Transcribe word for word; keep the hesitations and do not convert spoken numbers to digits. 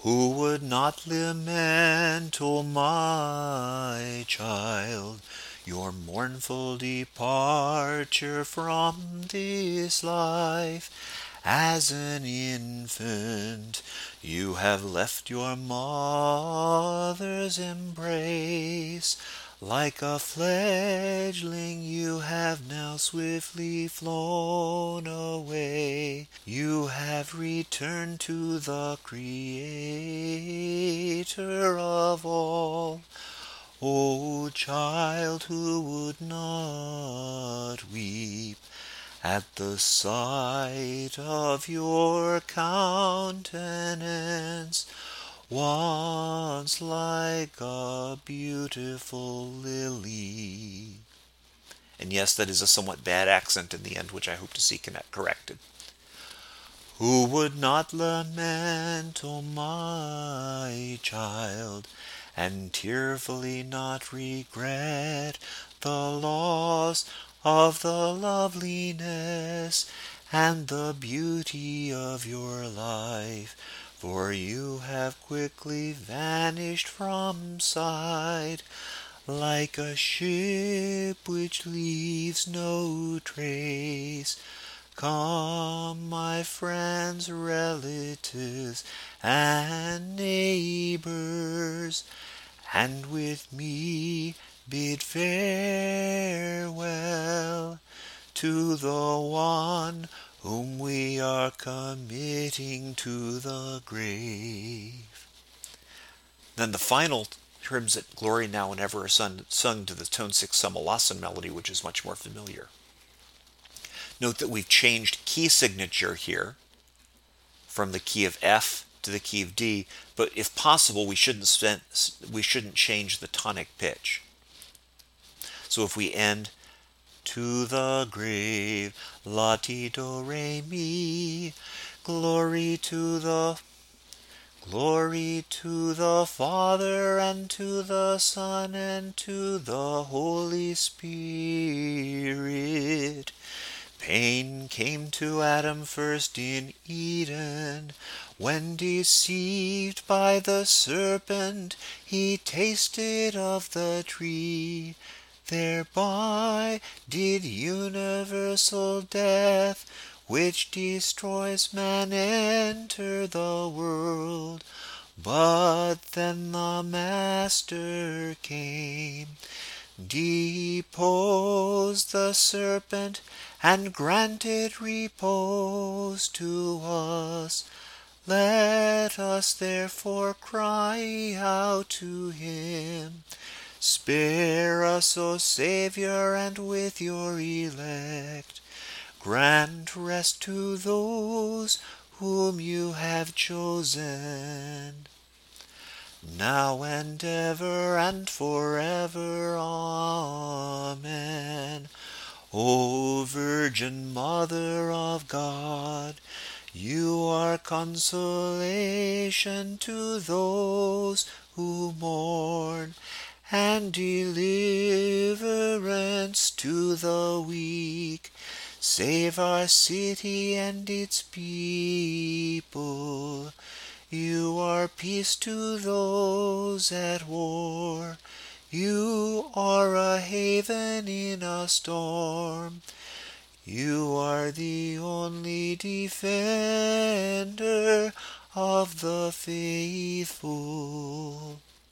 Who would not lament, O my child, your mournful departure from this life? As an infant you have left your mother's embrace. Like a fledgling you have now swiftly flown away. You have returned to the Creator of all. O child, who would not weep at the sight of your countenance, once like a beautiful lily? And yes, that is a somewhat bad accent in the end, which I hope to see corrected. Who would not lament, O my child, and tearfully not regret the loss of the loveliness and the beauty of your life? For you have quickly vanished from sight, like a ship which leaves no trace. Come, my friends, relatives, and neighbors, and with me bid farewell to the one whom we are committing to the grave. Then the final hymns that Glory Now and Ever are sung, sung to the tone six Samalasan melody, which is much more familiar. Note that we've changed key signature here from the key of F to the key of D, but if possible, we shouldn't spend, we shouldn't change the tonic pitch. So if we end to the grave, la ti do re mi, glory to the glory to the Father and to the Son and to the Holy Spirit. Pain came to Adam first in Eden, when deceived by the serpent, he tasted of the tree. Thereby did universal death, which destroys man, enter the world. But then the Master came, deposed the serpent, and granted repose to us. Let us therefore cry out to him. Spare us, O Saviour, and with your elect grant rest to those whom you have chosen, now and ever and forever. Amen. O Virgin Mother of God, you are consolation to those who mourn, and deliverance to the weak. Save our city and its people. You are peace to those at war. You are a haven in a storm. You are the only defender of the faithful.